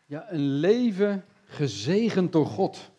Ja, een leven gezegend door God.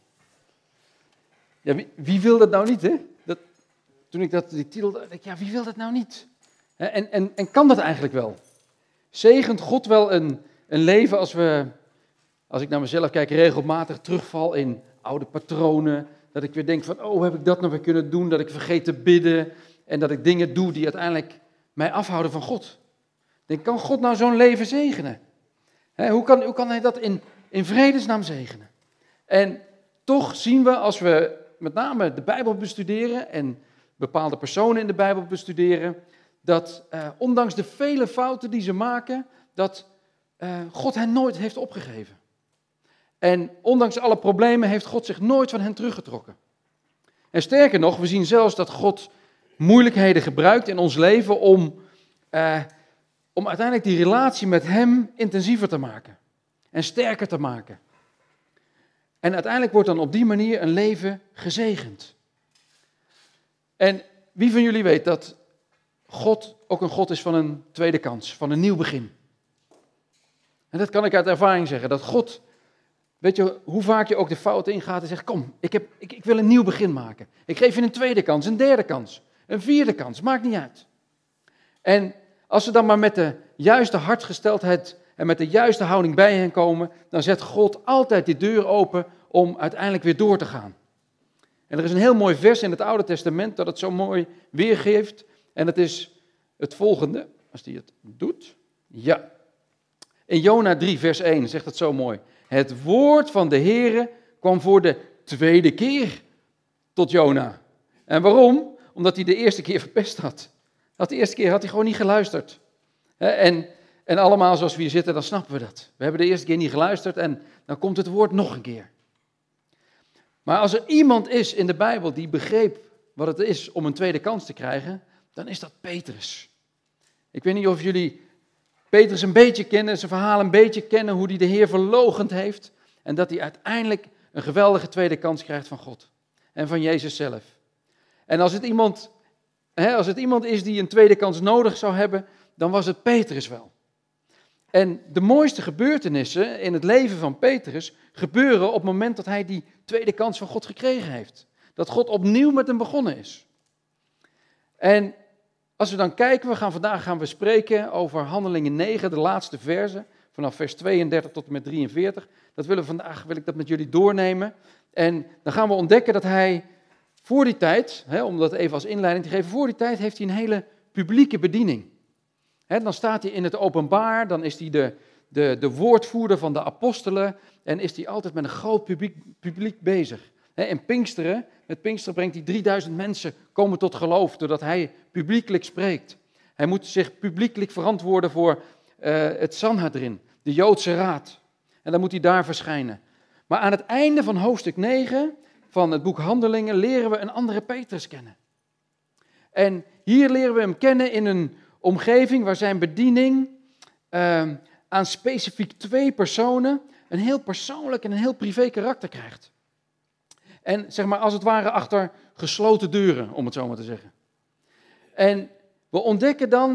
Ja, wie wil dat nou niet, hè? Toen ik die titel dacht ik, ja, wie wil dat nou niet? En kan dat eigenlijk wel? Zegent God wel een leven als ik naar mezelf kijk, regelmatig terugval in oude patronen, dat ik weer denk van, oh, heb ik dat nou weer kunnen doen, dat ik vergeet te bidden en dat ik dingen doe die uiteindelijk mij afhouden van God. Ik denk, kan God nou zo'n leven zegenen? Hoe kan hij dat in vredesnaam zegenen? En toch zien we, als we met name de Bijbel bestuderen en bepaalde personen in de Bijbel bestuderen, dat ondanks de vele fouten die ze maken, dat God hen nooit heeft opgegeven. En ondanks alle problemen heeft God zich nooit van hen teruggetrokken. En sterker nog, we zien zelfs dat God moeilijkheden gebruikt in ons leven om uiteindelijk die relatie met hem intensiever te maken. En sterker te maken. En uiteindelijk wordt dan op die manier een leven gezegend. En wie van jullie weet dat God ook een God is van een tweede kans, van een nieuw begin? En dat kan ik uit ervaring zeggen, dat God, weet je, hoe vaak je ook de fouten ingaat en zegt, kom, ik wil een nieuw begin maken. Ik geef je een tweede kans, een derde kans, een vierde kans, maakt niet uit. En als we dan maar met de juiste hartsgesteldheid en met de juiste houding bij hen komen, dan zet God altijd die deur open om uiteindelijk weer door te gaan. En er is een heel mooi vers in het Oude Testament dat het zo mooi weergeeft. En dat is het volgende, als die het doet. Ja. In Jona 3 vers 1 zegt het zo mooi. Het woord van de Heere kwam voor de tweede keer tot Jona. En waarom? Omdat hij de eerste keer verpest had. De eerste keer had hij gewoon niet geluisterd. En allemaal zoals we hier zitten, dan snappen we dat. We hebben de eerste keer niet geluisterd en dan komt het woord nog een keer. Maar als er iemand is in de Bijbel die begreep wat het is om een tweede kans te krijgen, dan is dat Petrus. Ik weet niet of jullie Petrus een beetje kennen, zijn verhaal een beetje kennen, hoe hij de Heer verloochend heeft en dat hij uiteindelijk een geweldige tweede kans krijgt van God en van Jezus zelf. En als het iemand is die een tweede kans nodig zou hebben, dan was het Petrus wel. En de mooiste gebeurtenissen in het leven van Petrus gebeuren op het moment dat hij die tweede kans van God gekregen heeft. Dat God opnieuw met hem begonnen is. En als we dan kijken, vandaag gaan we spreken over Handelingen 9, de laatste verse, vanaf vers 32 tot en met 43. Vandaag wil ik dat met jullie doornemen. En dan gaan we ontdekken dat hij voor die tijd, om dat even als inleiding te geven, voor die tijd heeft hij een hele publieke bediening. Dan staat hij in het openbaar, dan is hij de woordvoerder van de apostelen en is hij altijd met een groot publiek bezig. En met Pinksteren brengt hij 3000 mensen komen tot geloof, doordat hij publiekelijk spreekt. Hij moet zich publiekelijk verantwoorden voor het Sanhedrin, de Joodse raad. En dan moet hij daar verschijnen. Maar aan het einde van hoofdstuk 9 van het boek Handelingen leren we een andere Petrus kennen. En hier leren we hem kennen in een omgeving waar zijn bediening aan specifiek 2 personen een heel persoonlijk en een heel privé karakter krijgt. En zeg maar als het ware achter gesloten deuren, om het zo maar te zeggen. En we ontdekken dan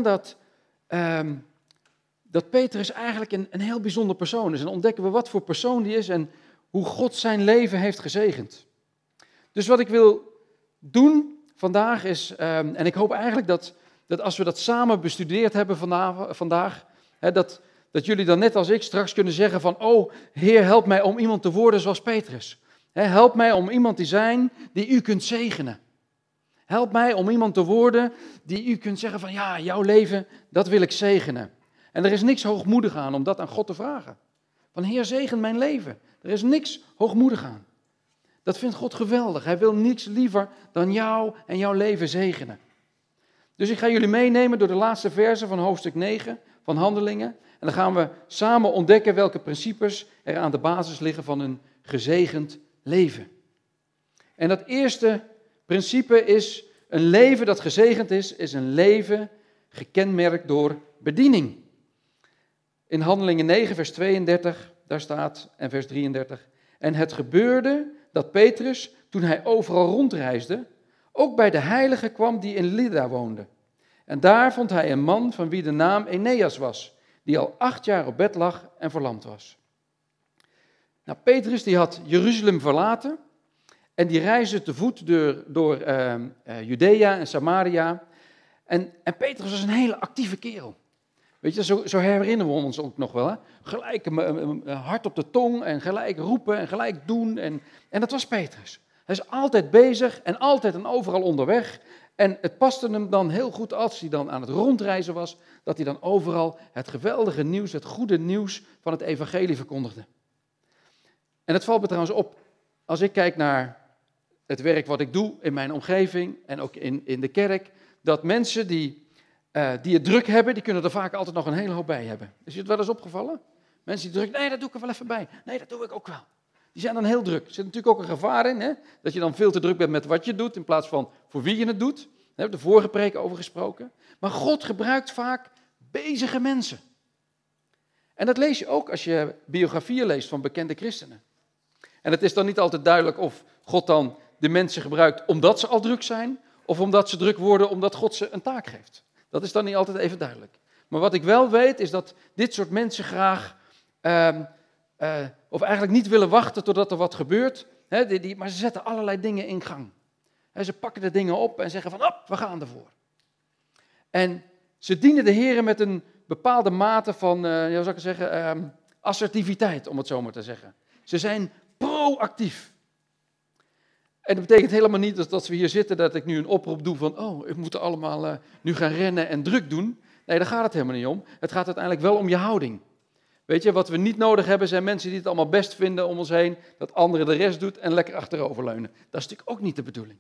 dat Petrus eigenlijk een heel bijzonder persoon is. En ontdekken we wat voor persoon die is en hoe God zijn leven heeft gezegend. Dus wat ik wil doen vandaag is, en ik hoop eigenlijk dat als we dat samen bestudeerd hebben vandaag, dat jullie dan net als ik straks kunnen zeggen van, oh Heer, help mij om iemand te worden zoals Petrus. Help mij om iemand te zijn die u kunt zegenen. Help mij om iemand te worden die u kunt zeggen van, ja, jouw leven, dat wil ik zegenen. En er is niks hoogmoedig aan om dat aan God te vragen. Van Heer, zegen mijn leven. Er is niks hoogmoedig aan. Dat vindt God geweldig. Hij wil niets liever dan jou en jouw leven zegenen. Dus ik ga jullie meenemen door de laatste versen van hoofdstuk 9 van Handelingen. En dan gaan we samen ontdekken welke principes er aan de basis liggen van een gezegend leven. En dat eerste principe is, een leven dat gezegend is een leven gekenmerkt door bediening. In Handelingen 9 vers 32, daar staat, en vers 33. En het gebeurde dat Petrus, toen hij overal rondreisde, ook bij de heiligen kwam die in Lydda woonde. En daar vond hij een man van wie de naam Eneas was, die al 8 jaar op bed lag en verlamd was. Nou, Petrus die had Jeruzalem verlaten en die reisde te voet door Judea en Samaria. En Petrus was een hele actieve kerel. Weet je, zo herinneren we ons ook nog wel. Hè? Gelijk hard op de tong en gelijk roepen en gelijk doen. En dat was Petrus. Hij is altijd bezig en altijd en overal onderweg. En het paste hem dan heel goed als hij dan aan het rondreizen was, dat hij dan overal het geweldige nieuws, het goede nieuws van het evangelie verkondigde. En het valt me trouwens op, als ik kijk naar het werk wat ik doe in mijn omgeving en ook in de kerk, dat mensen die het druk hebben, die kunnen er vaak altijd nog een hele hoop bij hebben. Is je het wel eens opgevallen? Mensen die druk, nee, dat doe ik er wel even bij. Nee, dat doe ik ook wel. Die zijn dan heel druk. Er zit natuurlijk ook een gevaar in, hè? Dat je dan veel te druk bent met wat je doet, in plaats van voor wie je het doet. Daar hebben we de vorige preek over gesproken. Maar God gebruikt vaak bezige mensen. En dat lees je ook als je biografieën leest van bekende christenen. En het is dan niet altijd duidelijk of God dan de mensen gebruikt omdat ze al druk zijn, of omdat ze druk worden omdat God ze een taak geeft. Dat is dan niet altijd even duidelijk. Maar wat ik wel weet is dat dit soort mensen graag, of eigenlijk niet willen wachten totdat er wat gebeurt, maar ze zetten allerlei dingen in gang. Ze pakken de dingen op en zeggen van, we gaan ervoor. En ze dienen de Heer met een bepaalde mate van, assertiviteit, om het zo maar te zeggen. Ze zijn proactief. En dat betekent helemaal niet dat we hier zitten, dat ik nu een oproep doe van, we moeten allemaal nu gaan rennen en druk doen. Nee, daar gaat het helemaal niet om. Het gaat uiteindelijk wel om je houding. Weet je, wat we niet nodig hebben zijn mensen die het allemaal best vinden om ons heen, dat anderen de rest doet en lekker achteroverleunen. Dat is natuurlijk ook niet de bedoeling.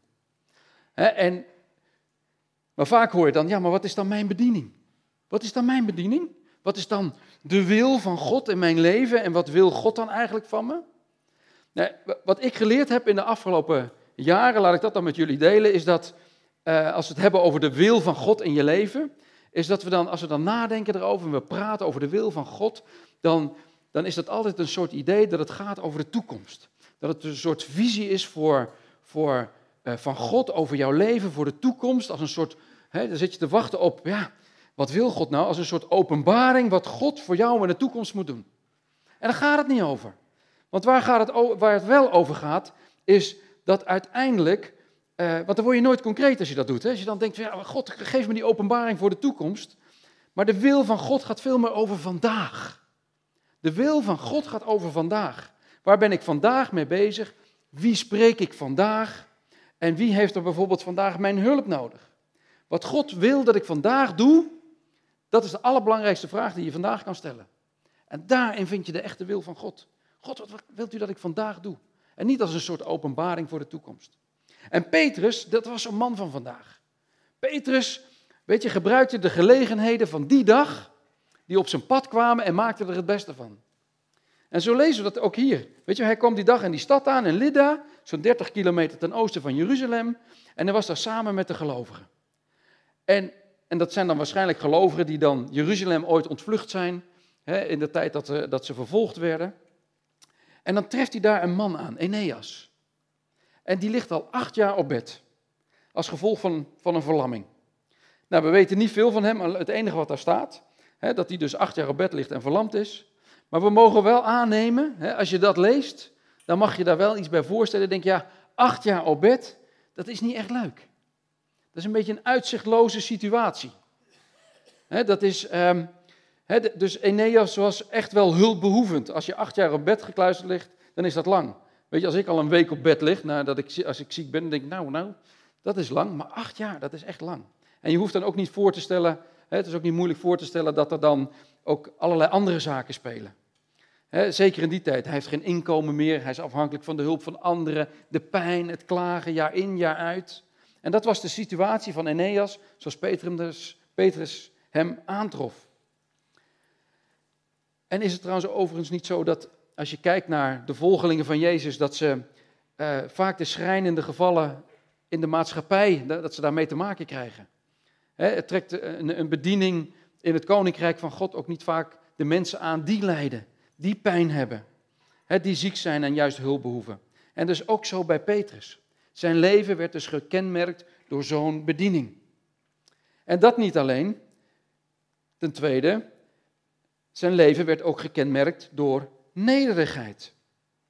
Maar vaak hoor je dan, maar wat is dan mijn bediening? Wat is dan mijn bediening? Wat is dan de wil van God in mijn leven en wat wil God dan eigenlijk van me? Nou, wat ik geleerd heb in de afgelopen jaren, laat ik dat dan met jullie delen, is dat als we het hebben over de wil van God in je leven, is dat we dan, als we dan nadenken erover en we praten over de wil van God, dan is dat altijd een soort idee dat het gaat over de toekomst. Dat het een soort visie is van God over jouw leven, voor de toekomst, als een soort, dan zit je te wachten op, wat wil God nou? Als een soort openbaring wat God voor jou in de toekomst moet doen. En daar gaat het niet over. Want waar het wel over gaat, is dat uiteindelijk, want dan word je nooit concreet als je dat doet. Hè? Als je dan denkt, God, geef me die openbaring voor de toekomst. Maar de wil van God gaat veel meer over vandaag. De wil van God gaat over vandaag. Waar ben ik vandaag mee bezig? Wie spreek ik vandaag? En wie heeft er bijvoorbeeld vandaag mijn hulp nodig? Wat God wil dat ik vandaag doe, dat is de allerbelangrijkste vraag die je vandaag kan stellen. En daarin vind je de echte wil van God. God, wat wilt u dat ik vandaag doe? En niet als een soort openbaring voor de toekomst. En Petrus, dat was een man van vandaag. Petrus, gebruikte de gelegenheden van die dag, die op zijn pad kwamen en maakte er het beste van. En zo lezen we dat ook hier. Hij kwam die dag in die stad aan, in Lydda, zo'n 30 kilometer ten oosten van Jeruzalem. En hij was daar samen met de gelovigen. En dat zijn dan waarschijnlijk gelovigen die dan Jeruzalem ooit ontvlucht zijn, in de tijd dat ze vervolgd werden. En dan treft hij daar een man aan, Eneas. En die ligt al 8 jaar op bed, als gevolg van een verlamming. Nou, we weten niet veel van hem, het enige wat daar staat, dat hij dus 8 jaar op bed ligt en verlamd is. Maar we mogen wel aannemen, als je dat leest, dan mag je daar wel iets bij voorstellen. Denk je, 8 jaar op bed, dat is niet echt leuk. Dat is een beetje een uitzichtloze situatie. Dus Eneas was echt wel hulpbehoevend. Als je 8 jaar op bed gekluisterd ligt, dan is dat lang. Weet je, als ik al een week op bed lig, als ik ziek ben, dan denk ik, nou, dat is lang. Maar 8 jaar, dat is echt lang. En je hoeft dan ook niet voor te stellen, het is ook niet moeilijk voor te stellen dat er dan ook allerlei andere zaken spelen. Zeker in die tijd. Hij heeft geen inkomen meer, hij is afhankelijk van de hulp van anderen, de pijn, het klagen, jaar in, jaar uit. En dat was de situatie van Eneas, zoals Petrus hem aantrof. En is het trouwens overigens niet zo dat, als je kijkt naar de volgelingen van Jezus, dat ze vaak de schrijnende gevallen in de maatschappij, dat ze daarmee te maken krijgen. Het trekt een bediening in het koninkrijk van God ook niet vaak de mensen aan die lijden, die pijn hebben, die ziek zijn en juist hulp behoeven. En dus ook zo bij Petrus. Zijn leven werd dus gekenmerkt door zo'n bediening. En dat niet alleen. Ten tweede, zijn leven werd ook gekenmerkt door nederigheid.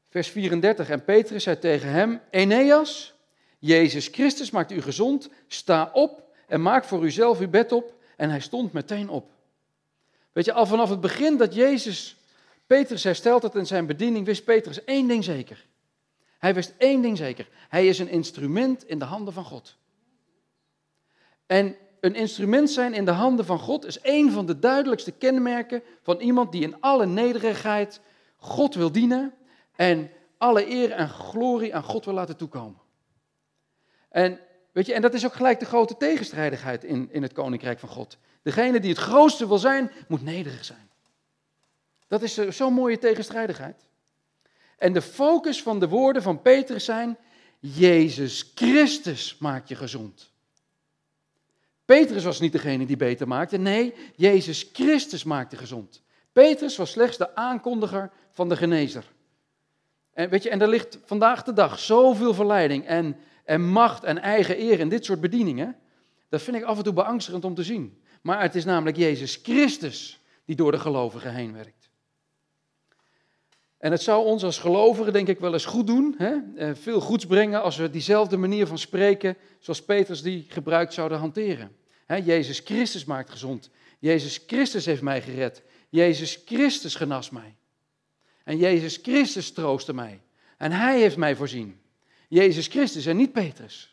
Vers 34. En Petrus zei tegen hem, Eneas, Jezus Christus maakt u gezond, sta op en maak voor uzelf uw bed op. En hij stond meteen op. Weet je, al vanaf het begin dat Jezus Petrus hersteld had in zijn bediening, wist Petrus één ding zeker. Hij wist één ding zeker. Hij is een instrument in de handen van God. En een instrument zijn in de handen van God is één van de duidelijkste kenmerken van iemand die in alle nederigheid God wil dienen en alle eer en glorie aan God wil laten toekomen. En weet je, en dat is ook gelijk de grote tegenstrijdigheid in het koninkrijk van God. Degene die het grootste wil zijn, moet nederig zijn. Dat is zo'n mooie tegenstrijdigheid. En de focus van de woorden van Petrus zijn, Jezus Christus maakt je gezond. Petrus was niet degene die beter maakte, nee, Jezus Christus maakte gezond. Petrus was slechts de aankondiger van de genezer. En weet je, en er ligt vandaag de dag zoveel verleiding en macht en eigen eer in dit soort bedieningen. Dat vind ik af en toe beangstigend om te zien. Maar het is namelijk Jezus Christus die door de gelovigen heen werkt. En het zou ons als gelovigen denk ik wel eens goed doen, veel goeds brengen als we diezelfde manier van spreken zoals Petrus die gebruikt zouden hanteren. Jezus Christus maakt gezond. Jezus Christus heeft mij gered. Jezus Christus genast mij. En Jezus Christus troostte mij. En hij heeft mij voorzien. Jezus Christus en niet Petrus.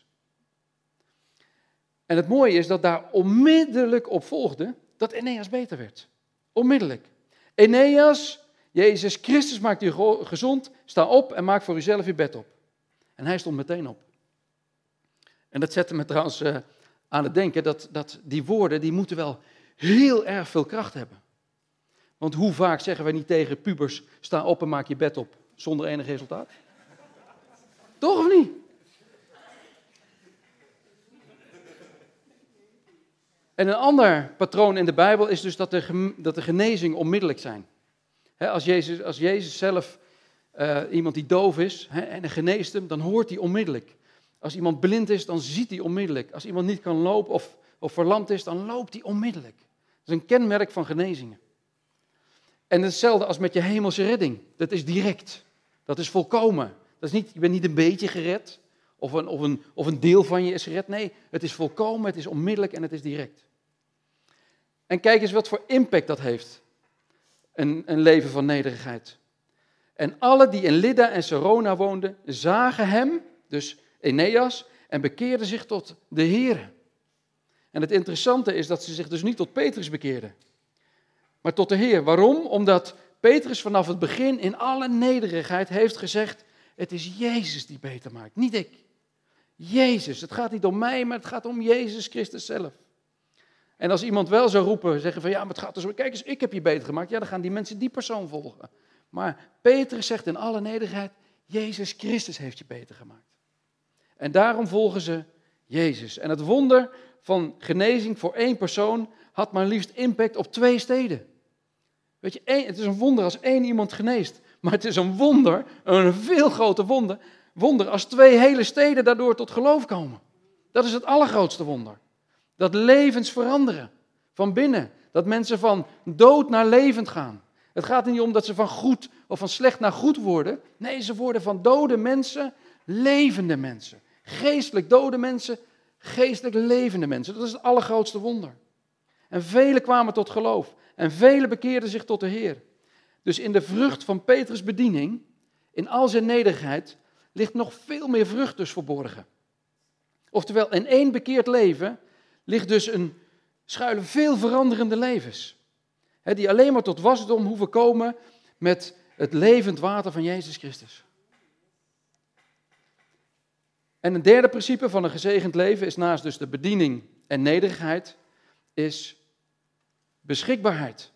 En het mooie is dat daar onmiddellijk op volgde dat Eneas beter werd. Onmiddellijk. Eneas, Jezus Christus maakt u gezond, sta op en maak voor uzelf uw bed op. En hij stond meteen op. En dat zette me trouwens aan het denken dat die woorden, die moeten wel heel erg veel kracht hebben. Want hoe vaak zeggen wij niet tegen pubers, sta op en maak je bed op, zonder enig resultaat? Toch of niet? En een ander patroon in de Bijbel is dus dat de genezing onmiddellijk zijn. Als Jezus zelf iemand die doof is en hij geneest hem, dan hoort hij onmiddellijk. Als iemand blind is, dan ziet hij onmiddellijk. Als iemand niet kan lopen of verlamd is, dan loopt hij onmiddellijk. Dat is een kenmerk van genezingen. En hetzelfde als met je hemelse redding. Dat is direct. Dat is volkomen. Dat is niet, je bent niet een beetje gered of een deel van je is gered. Nee, het is volkomen, het is onmiddellijk en het is direct. En kijk eens wat voor impact dat heeft. Een leven van nederigheid. En alle die in Lydda en Sarona woonden, zagen hem, dus Eneas, en bekeerden zich tot de Heere. En het interessante is dat ze zich dus niet tot Petrus bekeerden, maar tot de Heer. Waarom? Omdat Petrus vanaf het begin in alle nederigheid heeft gezegd, het is Jezus die beter maakt, niet ik. Jezus, het gaat niet om mij, maar het gaat om Jezus Christus zelf. En als iemand wel zou roepen, zeggen van ja, maar het gaat dus om, kijk eens, ik heb je beter gemaakt. Ja, dan gaan die mensen die persoon volgen. Maar Petrus zegt in alle nederigheid, Jezus Christus heeft je beter gemaakt. En daarom volgen ze Jezus. En het wonder van genezing voor één persoon had maar liefst impact op 2 steden. Weet je, het is een wonder als 1 iemand geneest. Maar het is een wonder, een veel groter wonder als 2 hele steden daardoor tot geloof komen. Dat is het allergrootste wonder. Dat levens veranderen, van binnen. Dat mensen van dood naar levend gaan. Het gaat er niet om dat ze van goed of van slecht naar goed worden. Nee, ze worden van dode mensen levende mensen. Geestelijk dode mensen, geestelijk levende mensen. Dat is het allergrootste wonder. En velen kwamen tot geloof. En velen bekeerden zich tot de Heer. Dus in de vrucht van Petrus' bediening, in al zijn nederigheid, ligt nog veel meer vrucht dus verborgen. Oftewel, in 1 bekeerd leven ligt dus schuilen veel veranderende levens. Die alleen maar tot wasdom hoeven komen met het levend water van Jezus Christus. En een derde principe van een gezegend leven is naast dus de bediening en nederigheid, is beschikbaarheid.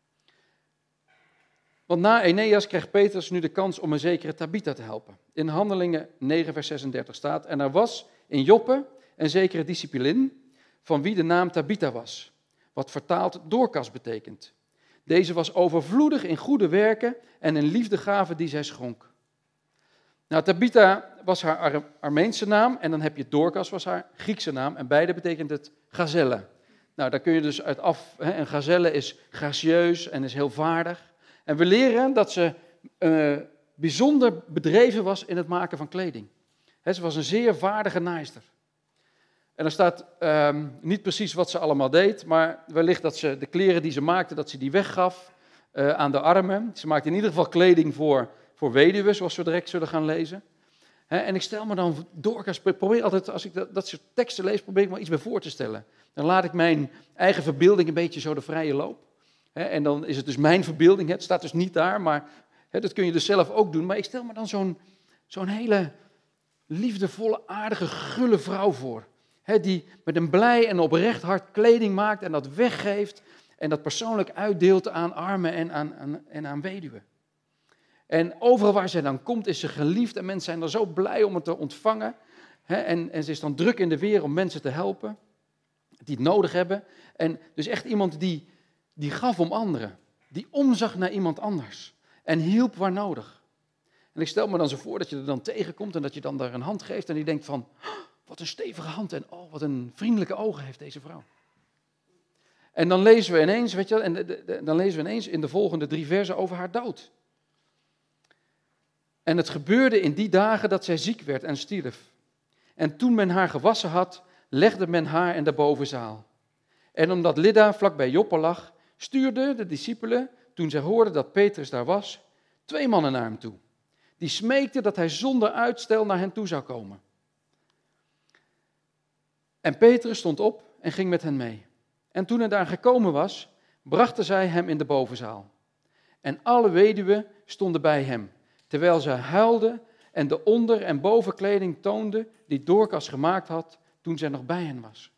Want na Eneas kreeg Petrus nu de kans om een zekere Tabitha te helpen. In Handelingen 9 vers 36 staat, en er was in Joppe een zekere discipelin, van wie de naam Tabitha was, wat vertaald Dorcas betekent. Deze was overvloedig in goede werken en in liefdegave die zij schonk. Nou, Tabitha was haar Armeense naam en dan heb je Dorcas was haar Griekse naam en beide betekent het gazelle. Nou, daar kun je dus uit af, een gazelle is gracieus en is heel vaardig. En we leren dat ze bijzonder bedreven was in het maken van kleding. Ze was een zeer vaardige naaister. En er staat niet precies wat ze allemaal deed, maar wellicht dat ze de kleren die ze maakte, dat ze die weggaf aan de armen. Ze maakte in ieder geval kleding voor weduwen, zoals we direct zullen gaan lezen. En ik stel me dan Dorcas, probeer altijd, als ik dat soort teksten lees, probeer ik me iets bij voor te stellen. Dan laat ik mijn eigen verbeelding een beetje zo de vrije loop. En dan is het dus mijn verbeelding, het staat dus niet daar, maar dat kun je dus zelf ook doen. Maar ik stel me dan zo'n hele liefdevolle, aardige, gulle vrouw voor. Die met een blij en oprecht hart kleding maakt en dat weggeeft en dat persoonlijk uitdeelt aan armen en aan weduwen. En overal waar zij dan komt is ze geliefd en mensen zijn er zo blij om het te ontvangen. En ze is dan druk in de weer om mensen te helpen die het nodig hebben. En dus echt iemand die gaf om anderen, die omzag naar iemand anders en hielp waar nodig. En ik stel me dan zo voor dat je er dan tegenkomt en dat je dan daar een hand geeft en die denkt van, oh, wat een stevige hand en oh, wat een vriendelijke ogen heeft deze vrouw. En dan lezen we ineens, dan lezen we ineens in de volgende 3 versen over haar dood. En het gebeurde in die dagen dat zij ziek werd en stierf. En toen men haar gewassen had, legde men haar in de bovenzaal. En omdat Lydda vlakbij Joppe lag, stuurden de discipelen, toen zij hoorden dat Petrus daar was, 2 mannen naar hem toe. Die smeekten dat hij zonder uitstel naar hen toe zou komen. En Petrus stond op en ging met hen mee. En toen hij daar gekomen was, brachten zij hem in de bovenzaal. En alle weduwen stonden bij hem, terwijl zij huilden en de onder- en bovenkleding toonden die Dorcas gemaakt had toen zij nog bij hen was.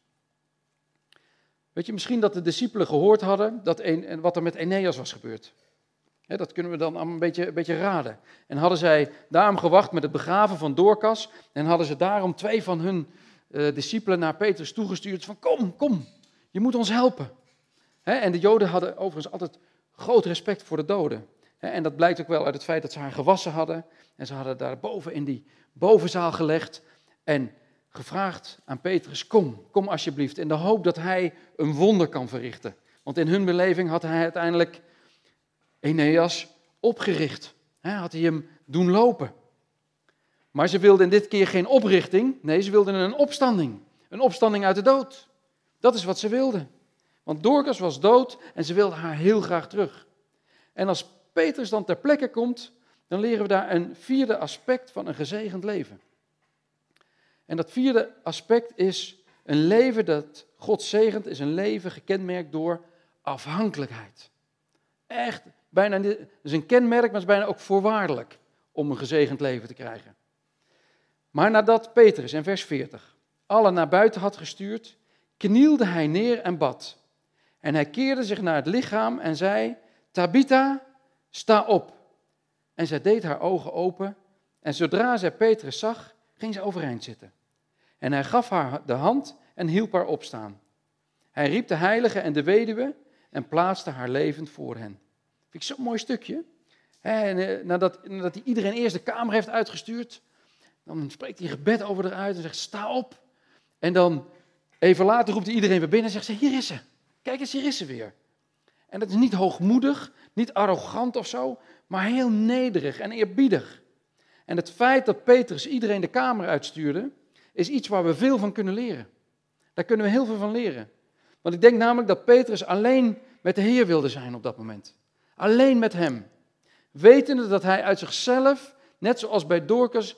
Weet je, misschien dat de discipelen gehoord hadden wat er met Eneas was gebeurd. Dat kunnen we dan een beetje raden. En hadden zij daarom gewacht met het begraven van Dorcas en hadden ze daarom 2 van hun discipelen naar Petrus toegestuurd van kom, je moet ons helpen. En de Joden hadden overigens altijd groot respect voor de doden. En dat blijkt ook wel uit het feit dat ze haar gewassen hadden. En ze hadden daar boven in die bovenzaal gelegd en gevraagd aan Petrus, kom alsjeblieft, in de hoop dat hij een wonder kan verrichten. Want in hun beleving had hij uiteindelijk Eneas opgericht. Had hij hem doen lopen. Maar ze wilden dit keer geen oprichting, nee, ze wilden een opstanding. Een opstanding uit de dood. Dat is wat ze wilden. Want Dorcas was dood en ze wilden haar heel graag terug. En als Petrus dan ter plekke komt, dan leren we daar een 4e aspect van een gezegend leven. En dat 4e aspect is een leven dat God zegent, is een leven gekenmerkt door afhankelijkheid. Echt, bijna, het is een kenmerk, maar het is bijna ook voorwaardelijk om een gezegend leven te krijgen. Maar nadat Petrus in vers 40 allen naar buiten had gestuurd, knielde hij neer en bad. En hij keerde zich naar het lichaam en zei, Tabitha, sta op. En zij deed haar ogen open en zodra zij Petrus zag, ging ze overeind zitten. En hij gaf haar de hand en hielp haar opstaan. Hij riep de heilige en de weduwe en plaatste haar levend voor hen. Vind ik zo'n mooi stukje. En nadat hij iedereen eerst de kamer heeft uitgestuurd, dan spreekt hij gebed over haar uit en zegt, sta op. En dan even later roept hij iedereen weer binnen en zegt ze, hier is ze. Kijk eens, hier is ze weer. En dat is niet hoogmoedig, niet arrogant of zo, maar heel nederig en eerbiedig. En het feit dat Petrus iedereen de kamer uitstuurde, is iets waar we veel van kunnen leren. Daar kunnen we heel veel van leren. Want ik denk namelijk dat Petrus alleen met de Heer wilde zijn op dat moment. Alleen met hem. Wetende dat hij uit zichzelf, net zoals bij Dorcas,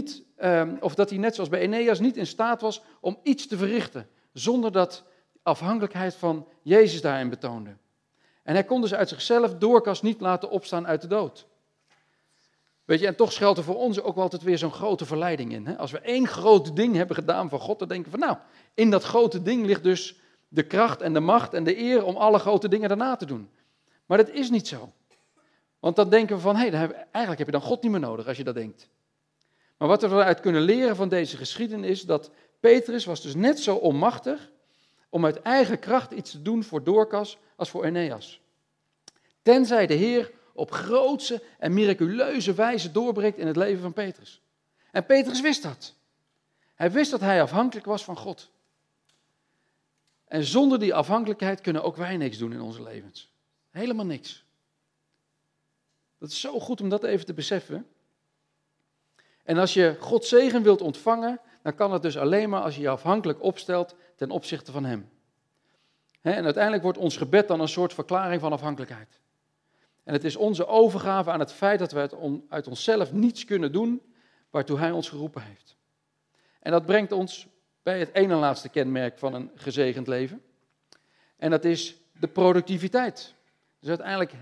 of dat hij net zoals bij Eneas niet in staat was om iets te verrichten. Zonder dat afhankelijkheid van Jezus daarin betoonde. En hij kon dus uit zichzelf Dorcas niet laten opstaan uit de dood. Weet je, en toch schuilt er voor ons ook wel altijd weer zo'n grote verleiding in. Hè? Als we 1 groot ding hebben gedaan van God, dan denken we van in dat grote ding ligt dus de kracht en de macht en de eer om alle grote dingen daarna te doen. Maar dat is niet zo. Want dan denken we van, eigenlijk heb je dan God niet meer nodig als je dat denkt. Maar wat we eruit kunnen leren van deze geschiedenis is dat Petrus was dus net zo onmachtig om uit eigen kracht iets te doen voor Dorcas als voor Eneas. Tenzij de Heer op grootse en miraculeuze wijze doorbreekt in het leven van Petrus. En Petrus wist dat. Hij wist dat hij afhankelijk was van God. En zonder die afhankelijkheid kunnen ook wij niks doen in onze levens. Helemaal niks. Dat is zo goed om dat even te beseffen. En als je Gods zegen wilt ontvangen, dan kan het dus alleen maar als je je afhankelijk opstelt ten opzichte van Hem. En uiteindelijk wordt ons gebed dan een soort verklaring van afhankelijkheid. En het is onze overgave aan het feit dat we uit onszelf niets kunnen doen waartoe Hij ons geroepen heeft. En dat brengt ons bij het ene en laatste kenmerk van een gezegend leven. En dat is de productiviteit. Dus uiteindelijk,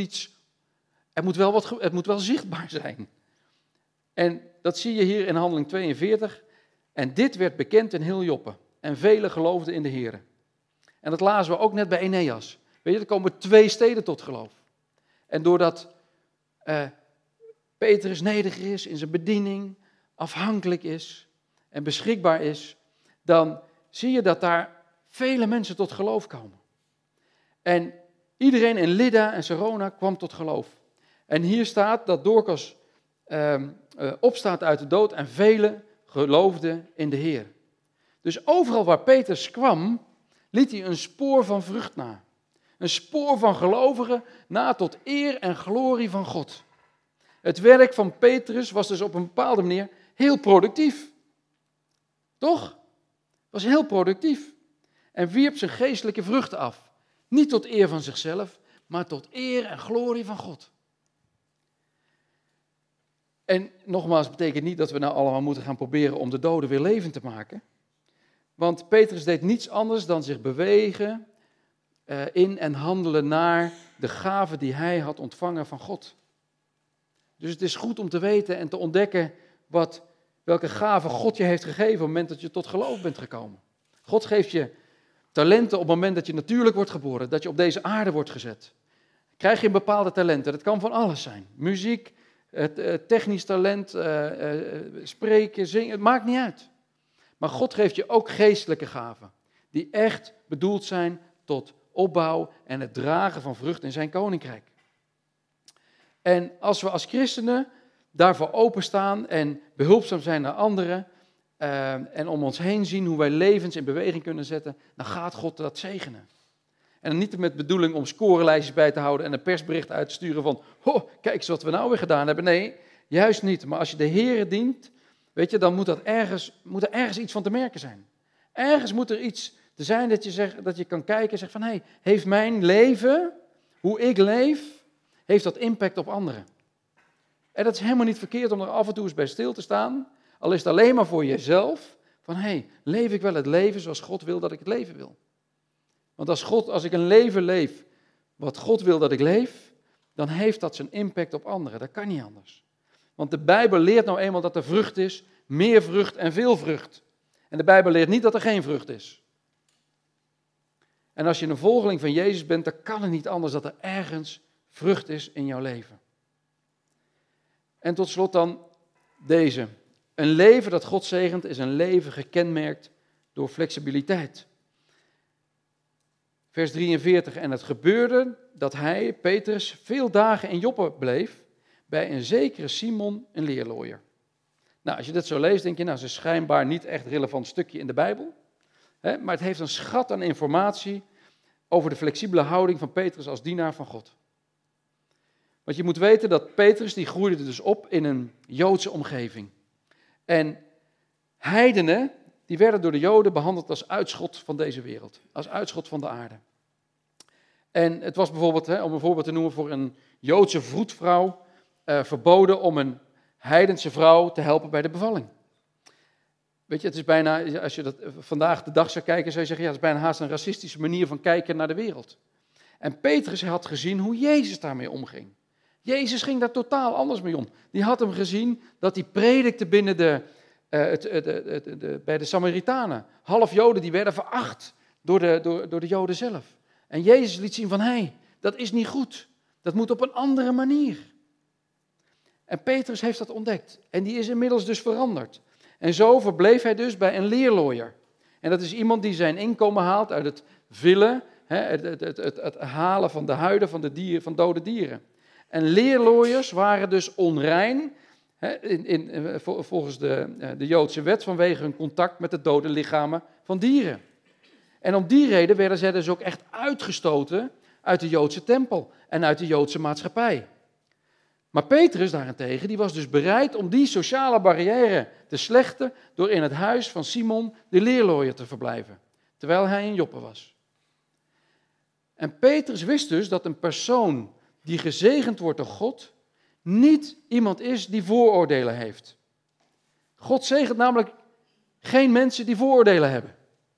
het moet wel zichtbaar zijn. En dat zie je hier in Handeling 42. En dit werd bekend in heel Joppe. En velen geloofden in de Here. En dat lazen we ook net bij Eneas. Weet je, er komen 2 steden tot geloof. En doordat Petrus nederig is in zijn bediening, afhankelijk is en beschikbaar is, dan zie je dat daar vele mensen tot geloof komen. En iedereen in Lydda en Sarona kwam tot geloof. En hier staat dat Dorcas opstaat uit de dood en velen geloofden in de Heer. Dus overal waar Petrus kwam, liet hij een spoor van vrucht na. Een spoor van gelovigen na tot eer en glorie van God. Het werk van Petrus was dus op een bepaalde manier heel productief. Toch? Was heel productief. En wierp zijn geestelijke vruchten af. Niet tot eer van zichzelf, maar tot eer en glorie van God. En nogmaals, het betekent niet dat we nou allemaal moeten gaan proberen om de doden weer levend te maken. Want Petrus deed niets anders dan zich bewegen in en handelen naar de gaven die hij had ontvangen van God. Dus het is goed om te weten en te ontdekken welke gaven God je heeft gegeven op het moment dat je tot geloof bent gekomen. God geeft je talenten op het moment dat je natuurlijk wordt geboren, dat je op deze aarde wordt gezet. Krijg je een bepaalde talenten, dat kan van alles zijn. Muziek, technisch talent, spreken, zingen, het maakt niet uit. Maar God geeft je ook geestelijke gaven, die echt bedoeld zijn tot opbouw en het dragen van vrucht in zijn koninkrijk. En als we als christenen daarvoor openstaan en behulpzaam zijn naar anderen en om ons heen zien hoe wij levens in beweging kunnen zetten, dan gaat God dat zegenen. En niet met bedoeling om scorelijstjes bij te houden en een persbericht uit te sturen van, kijk eens wat we nou weer gedaan hebben. Nee, juist niet. Maar als je de Here dient, weet je, dan moet er ergens iets van te merken zijn. Ergens moet er iets te zijn dat je kan kijken en zegt van, heeft mijn leven, hoe ik leef, heeft dat impact op anderen? En dat is helemaal niet verkeerd om er af en toe eens bij stil te staan, al is het alleen maar voor jezelf, van leef ik wel het leven zoals God wil dat ik het leven wil? Want als ik een leven leef wat God wil dat ik leef, dan heeft dat zijn impact op anderen. Dat kan niet anders. Want de Bijbel leert nou eenmaal dat er vrucht is, meer vrucht en veel vrucht. En de Bijbel leert niet dat er geen vrucht is. En als je een volgeling van Jezus bent, dan kan het niet anders dat er ergens vrucht is in jouw leven. En tot slot dan deze. Een leven dat God zegent is een leven gekenmerkt door flexibiliteit. Vers 43, en het gebeurde dat hij, Petrus, veel dagen in Joppe bleef bij een zekere Simon, een leerlooier. Nou, als je dit zo leest, denk je, het is een schijnbaar niet echt relevant stukje in de Bijbel. Maar het heeft een schat aan informatie over de flexibele houding van Petrus als dienaar van God. Want je moet weten dat Petrus, die groeide dus op in een Joodse omgeving. En heidenen, die werden door de Joden behandeld als uitschot van deze wereld. Als uitschot van de aarde. En het was bijvoorbeeld, om een voorbeeld te noemen, voor een Joodse vroedvrouw verboden om een heidense vrouw te helpen bij de bevalling. Weet je, het is bijna, als je dat vandaag de dag zou kijken, zou je zeggen, ja, het is bijna haast een racistische manier van kijken naar de wereld. En Petrus had gezien hoe Jezus daarmee omging. Jezus ging daar totaal anders mee om. Die had hem gezien dat hij predikte binnen bij de Samaritanen. Half Joden, die werden veracht door de Joden zelf. En Jezus liet zien van, dat is niet goed. Dat moet op een andere manier. En Petrus heeft dat ontdekt. En die is inmiddels dus veranderd. En zo verbleef hij dus bij een leerlooier. En dat is iemand die zijn inkomen haalt uit het villen, het halen van de huiden van dode dieren. En leerlooiers waren dus onrein, volgens de Joodse wet, vanwege hun contact met de dode lichamen van dieren. En om die reden werden zij dus ook echt uitgestoten uit de Joodse tempel en uit de Joodse maatschappij. Maar Petrus daarentegen, die was dus bereid om die sociale barrière te slechten door in het huis van Simon de leerlooier te verblijven, terwijl hij in Joppe was. En Petrus wist dus dat een persoon die gezegend wordt door God, niet iemand is die vooroordelen heeft. God zegent namelijk geen mensen die vooroordelen hebben.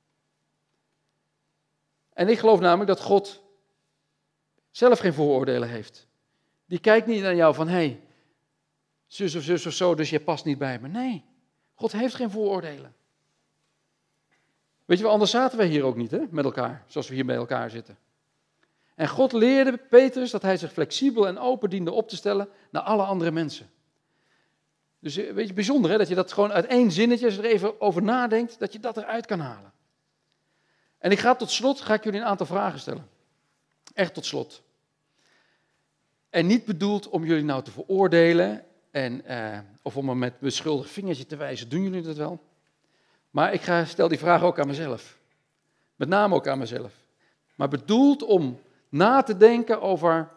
En ik geloof namelijk dat God zelf geen vooroordelen heeft. Die kijkt niet naar jou van, hey, zus of zo, dus je past niet bij me. Nee, God heeft geen vooroordelen. Weet je wel, anders zaten wij hier ook niet, hè, met elkaar, zoals we hier bij elkaar zitten. En God leerde Petrus dat hij zich flexibel en open diende op te stellen naar alle andere mensen. Dus weet je, bijzonder hè, dat je dat gewoon uit één zinnetje, als je er even over nadenkt, dat je dat eruit kan halen. En tot slot ga ik jullie een aantal vragen stellen. Echt tot slot. En niet bedoeld om jullie nou te veroordelen of om me met beschuldigd vingertje te wijzen. Doen jullie dat wel? Maar ik stel die vraag ook aan mezelf. Met name ook aan mezelf. Maar bedoeld om na te denken over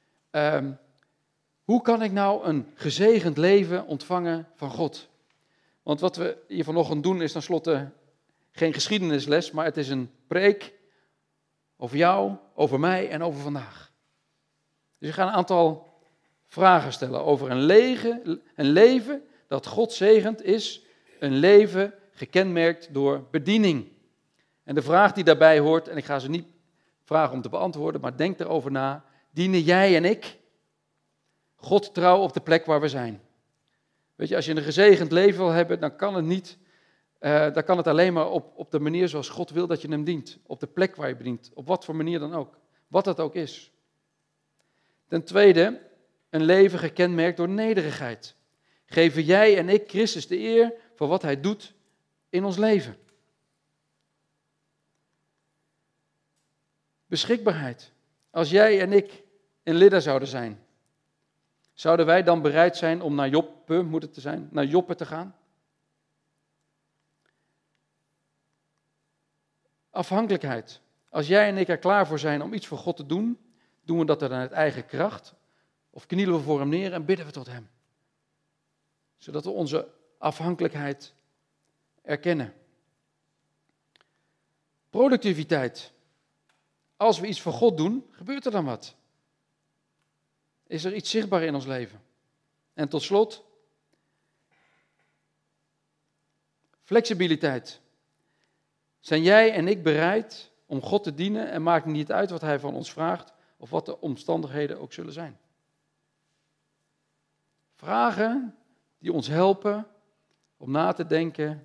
hoe kan ik nou een gezegend leven ontvangen van God? Want wat we hier vanochtend doen is tenslotte geen geschiedenisles, maar het is een preek over jou, over mij en over vandaag. Dus ik ga een aantal vragen stellen over een leven dat God zegent is een leven gekenmerkt door bediening. En de vraag die daarbij hoort, en ik ga ze niet vragen om te beantwoorden, maar denk erover na, dienen jij en ik God trouw op de plek waar we zijn? Weet je, als je een gezegend leven wil hebben, dan kan het niet, dan kan het alleen maar op de manier zoals God wil dat je hem dient. Op de plek waar je bedient, op wat voor manier dan ook. Wat dat ook is. Ten tweede, een leven gekenmerkt door nederigheid. Geven jij en ik Christus de eer voor wat hij doet in ons leven. Beschikbaarheid. Als jij en ik in Lidda zouden zijn, zouden wij dan bereid zijn om naar Joppe te gaan? Afhankelijkheid. Als jij en ik er klaar voor zijn om iets voor God te doen, doen we dat dan uit eigen kracht? Of knielen we voor hem neer en bidden we tot hem? Zodat we onze afhankelijkheid erkennen. Productiviteit. Als we iets voor God doen, gebeurt er dan wat? Is er iets zichtbaar in ons leven? En tot slot, flexibiliteit. Zijn jij en ik bereid om God te dienen en maakt niet uit wat hij van ons vraagt of wat de omstandigheden ook zullen zijn? Vragen die ons helpen om na te denken,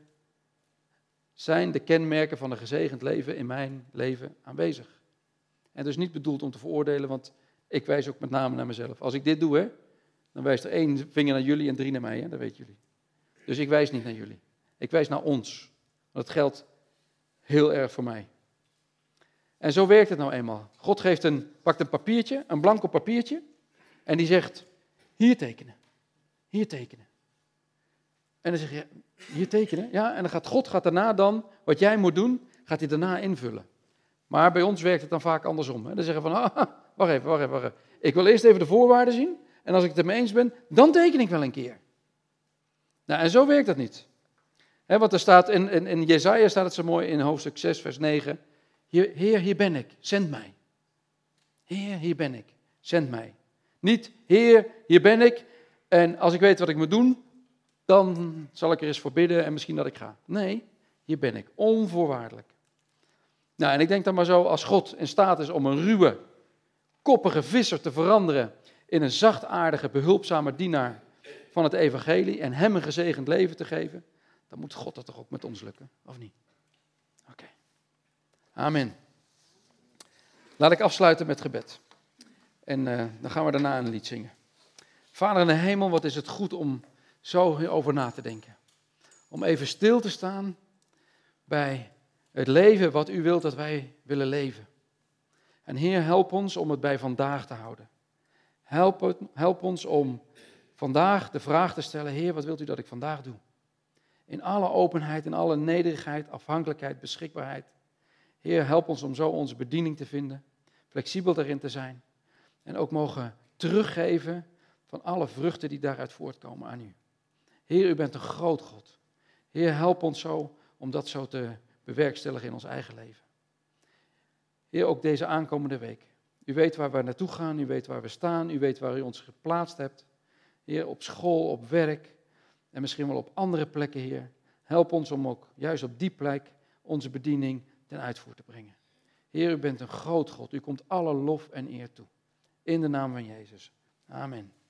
zijn de kenmerken van een gezegend leven in mijn leven aanwezig? En dus niet bedoeld om te veroordelen, want ik wijs ook met name naar mezelf. Als ik dit doe, hè, dan wijst er 1 vinger naar jullie en 3 naar mij, hè, dat weten jullie. Dus ik wijs niet naar jullie. Ik wijs naar ons. Want dat geldt heel erg voor mij. En zo werkt het nou eenmaal. God pakt een papiertje, een blanco papiertje, en die zegt, hier tekenen. Hier tekenen. En dan zeg je, hier tekenen? Ja, en dan gaat God daarna dan, wat jij moet doen, gaat hij daarna invullen. Maar bij ons werkt het dan vaak andersom. Hè? Dan zeggen we van, wacht even. Ik wil eerst even de voorwaarden zien. En als ik het ermee eens ben, dan teken ik wel een keer. Nou, en zo werkt dat niet. Want er staat in Jesaja staat het zo mooi in hoofdstuk 6, vers 9. Heer, hier ben ik, zend mij. Heer, hier ben ik, zend mij. Niet, Heer, hier ben ik. En als ik weet wat ik moet doen, dan zal ik er eens voor bidden en misschien dat ik ga. Nee, hier ben ik, onvoorwaardelijk. Nou, en ik denk dan maar zo, als God in staat is om een ruwe, koppige visser te veranderen in een zachtaardige, behulpzame dienaar van het evangelie en hem een gezegend leven te geven, dan moet God dat toch ook met ons lukken, of niet? Oké. Amen. Laat ik afsluiten met gebed. En dan gaan we daarna een lied zingen. Vader in de hemel, wat is het goed om zo over na te denken. Om even stil te staan bij het leven wat u wilt dat wij willen leven. En Heer, help ons om het bij vandaag te houden. Help ons om vandaag de vraag te stellen, Heer, wat wilt u dat ik vandaag doe? In alle openheid, in alle nederigheid, afhankelijkheid, beschikbaarheid. Heer, help ons om zo onze bediening te vinden, flexibel daarin te zijn. En ook mogen teruggeven van alle vruchten die daaruit voortkomen aan u. Heer, u bent een groot God. Heer, help ons zo om dat zo te bewerkstelligen in ons eigen leven. Heer, ook deze aankomende week. U weet waar we naartoe gaan, u weet waar we staan, u weet waar u ons geplaatst hebt. Heer, op school, op werk en misschien wel op andere plekken, Heer. Help ons om ook juist op die plek onze bediening ten uitvoer te brengen. Heer, u bent een groot God. U komt alle lof en eer toe. In de naam van Jezus. Amen.